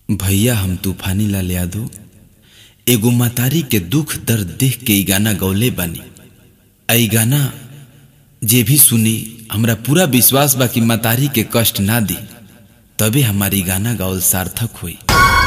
भैया हम तूफानी लाल यादव एगो मतारी के दुख दर्द देख के ई गाना गौले बानी। ई गाना जे भी सुनी हमरा पूरा विश्वास बा कि मतारी के कष्ट ना दी, तबे हमारी गाना गावल सार्थक हुई।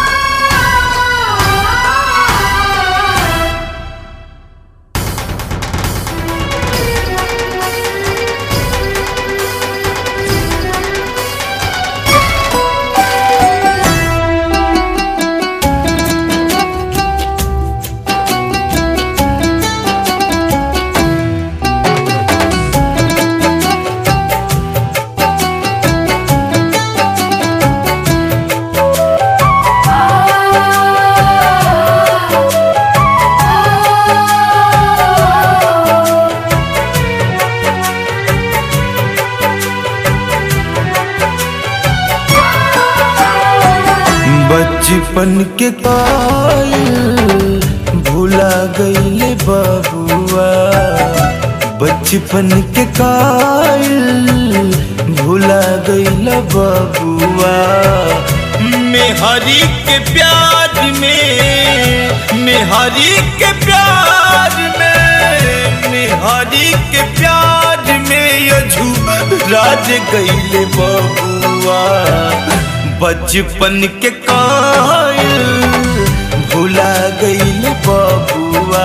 बचपन के कायल भूला गईले बबुआ, बचपन के कायल भूला गईले बबुआ। मेहरी के प्यार में, मेहरी के प्यार में, मेहरी के प्यार में राज गईले बबुआ। बचपन के कायल भूला गईल बबुआ,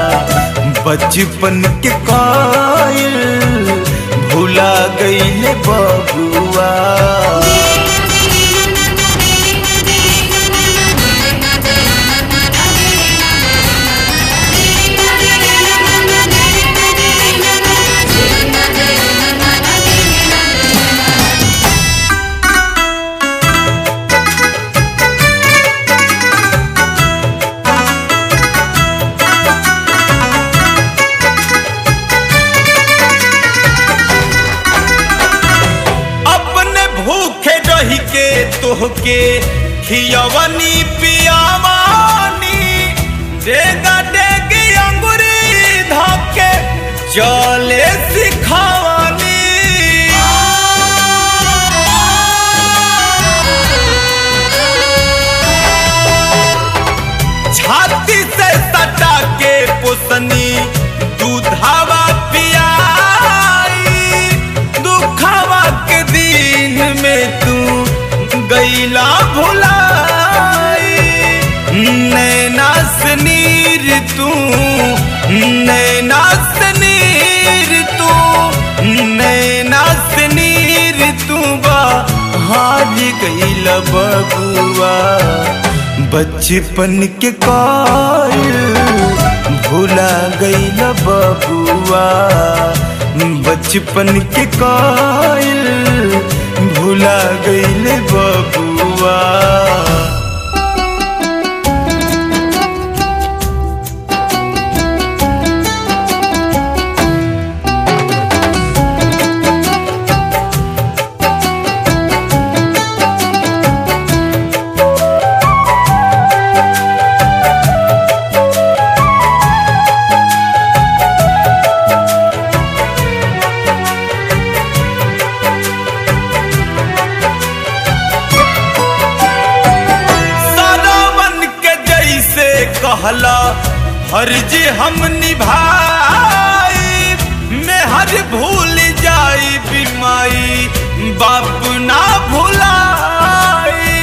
बचपन के कायल भूला गईल बबुआ। तोहके खियवनी पियावानी, डेगा डेगी अंगुरी धके चले सिखावानी। छाती से सटा के पोसनी दूधावा पियाई, दुखावा के दिन में तू गईला भुलाई। नैना से नीर तू, नैना से नीर तू, नैना से नीर तू हार गईला बबुआ। बचपन के कायल भूला गईला बबुआ, बचपन के कायल भूला गईले बबुआ। कहला हर्ज हम निभाई, मैं हर भूल जाई बीमाई बाप ना भुलाई।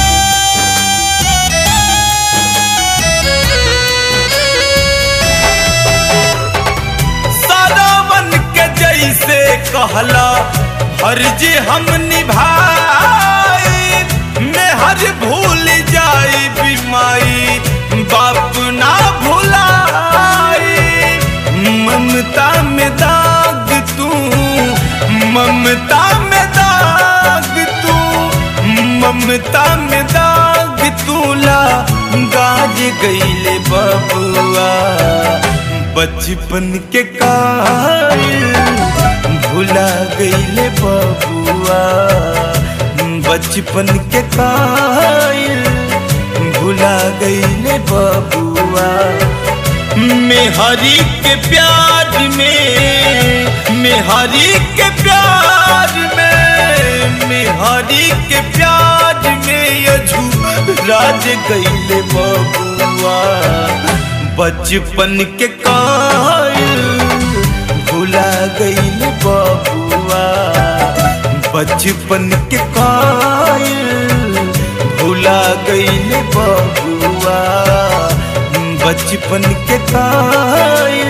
सारावन के जैसे कहला हर्ज हम निभाई, मैं हर भूल जाई बीमाई बाप ना भुलाई। ममता में दाग तू, ममता में दाग तू, ममता में दाग तूला गाज गईले बबुआ। बचपन के कायल भूला गईले बबुआ, बचपन के कायल भूला गईले बबुआ। मेहरी के प्यार में, मेहरी के प्यार में, मेहरी के प्यार में राज गईले बबुआ बचपन के कायल भुला गईले बबुआ बचपन के कायल भुला गईले बबुआ बचपन के कायल